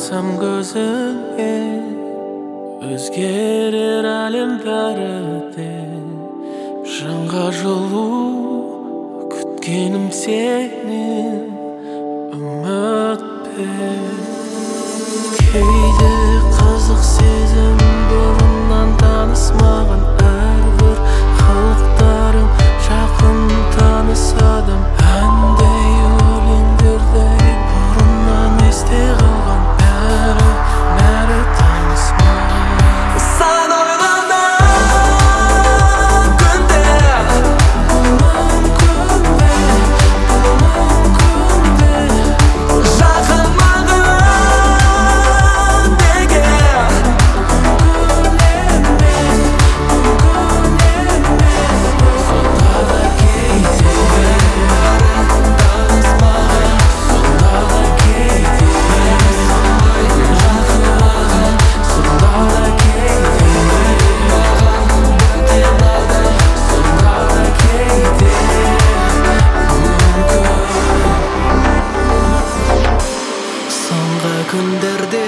Қарасам көзіңе өзгерер әлем бәрібір. Жанға жылу күткенім сенен үмітпен. Кейде қызық сезім бұрыннан танысмаған әрбір қылықтарың жақын таныс адам. Әндей өлеңдердей бұрыннан есте қалған бәрі таныс маған. Сан ойланам күнде мүмкін бе жақын маған неге сонда да кейде танысмаған, сонда да кейде жақын маған, сонда да кейде сонда да кейде мүмкін. Соңғы күндерде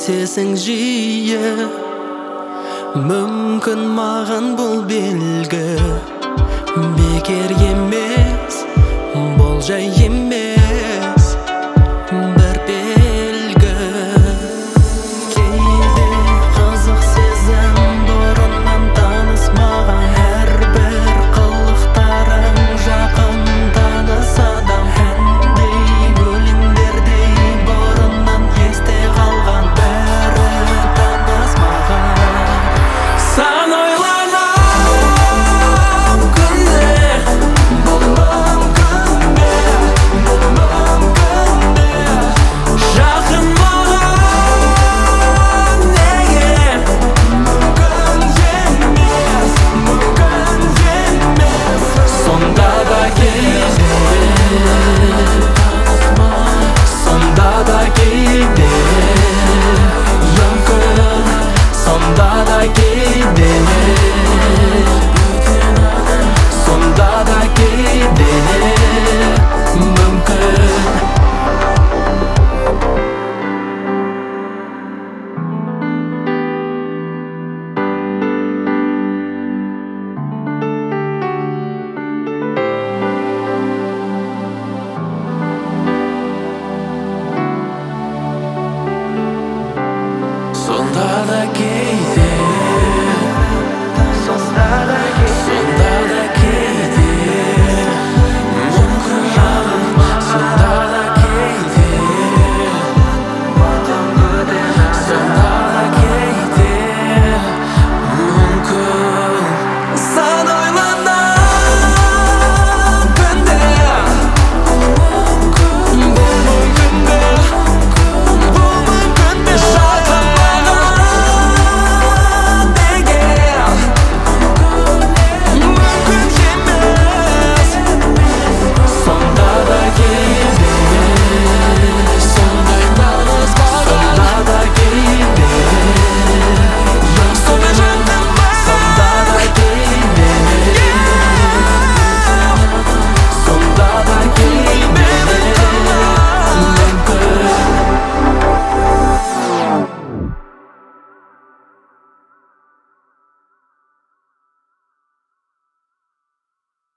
кездесесің жиі, мүмкін маған бұл белгі.